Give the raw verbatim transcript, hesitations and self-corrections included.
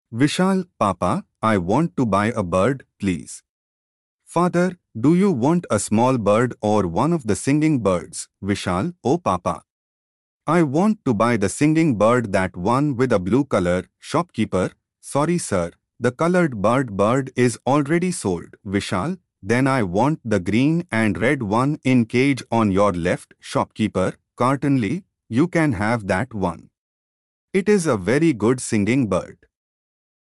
Vishal, Papa, I want to buy a bird, please. Father, do you want a small bird or one of the singing birds? Vishal, oh Papa. I want to buy the singing bird, that one with a blue color. Shopkeeper, sorry sir, the colored bird bird is already sold. Vishal, then I want the green and red one in cage on your left. Shopkeeper, certainly, you can have that one. It is a very good singing bird.